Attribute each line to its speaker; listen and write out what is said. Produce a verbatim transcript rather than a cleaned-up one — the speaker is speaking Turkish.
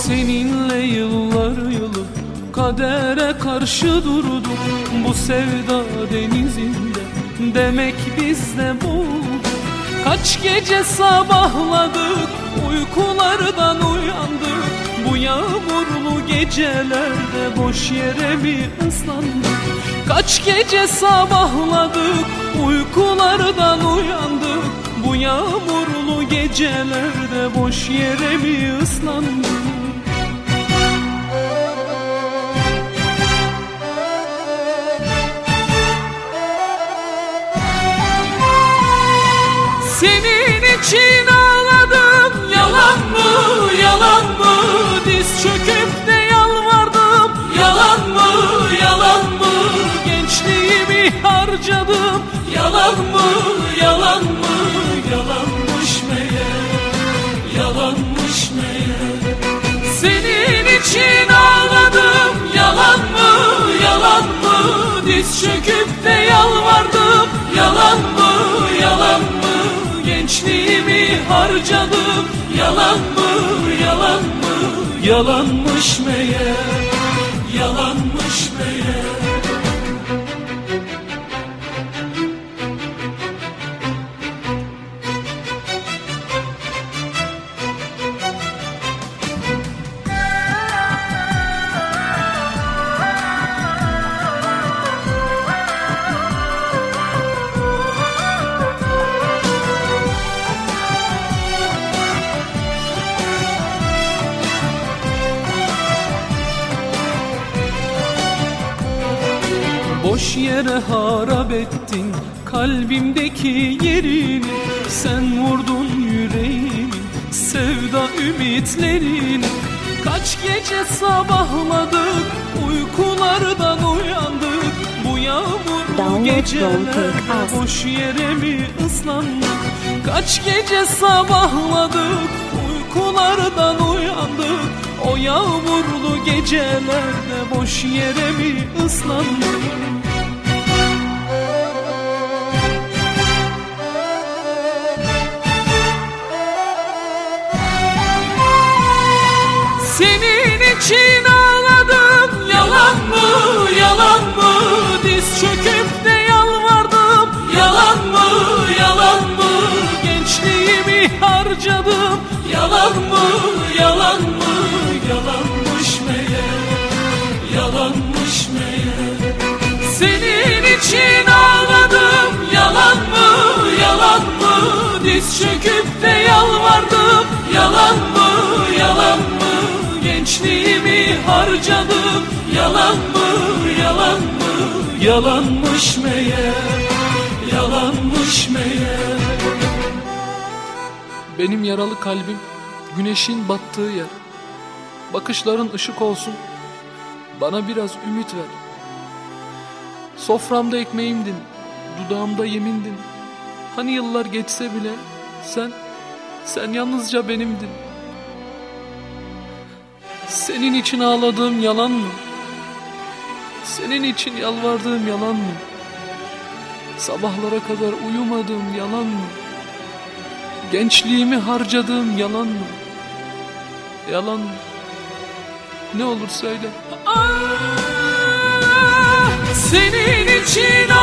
Speaker 1: Seninle yıllar yılı kadere karşı durduk, bu sevda denizinde demek biz de bulduk. Kaç gece sabahladık, uykulardan uyandık, bu yağmurlu gecelerde boş yere mi ıslandık? Kaç gece sabahladık, uykulardan uyandık, bu yağmurlu gecelerde boş yere mi ıslandık? Senin için ağladım, yalan mı, yalan mı? Diz çöküp de yalvardım, yalan mı, yalan mı? Gençliğimi harcadım, yalan mı, yalan mı? Yalanmış meğer, yalanmış meğer. Senin için ağladım, yalan mı, yalan mı? Diz çöküp de yalvardım, yalan mı, yalan mı? Gençliğimi harcadım, yalan mı, yalan mı? Yalanmış meğer, yalanmış meğer. Boş yere harap ettin kalbimdeki yerini, sen vurdun yüreğimi, sevda ümitlerini. Kaç gece sabahladık, uykulardan uyandık, bu yağmurlu gecelerde boş yere mi ıslandık? Kaç gece sabahladık, uykulardan uyandık, o yağmurlu gecelerde boş yere mi ıslandık? Senin için ağladım, yalan mı, yalan mı? Diz çöküp de yalvardım, yalan mı, yalan mı? Gençliğimi harcadım, yalan mı, yalan mı? Yalanmış meğer, yalanmış meğer. Senin için ağladım, yalan mı, yalan mı? Diz çöküp de yalvardım, yalan mı, yalan mı? Gençliğimi harcadım, yalan mı, yalan mı? Yalanmış meğer, yalanmış meğer.
Speaker 2: Benim yaralı kalbim güneşin battığı yer. Bakışların ışık olsun, bana biraz ümit ver. Soframda ekmeğimdin, dudağımda yemindin. Hani yıllar geçse bile sen, sen yalnızca benimdin. Senin için ağladığım yalan mı? Senin için yalvardığım yalan mı? Sabahlara kadar uyumadığım yalan mı? Gençliğimi harcadığım yalan mı? Yalan mı? Ne olur söyle.
Speaker 1: Ah, senin için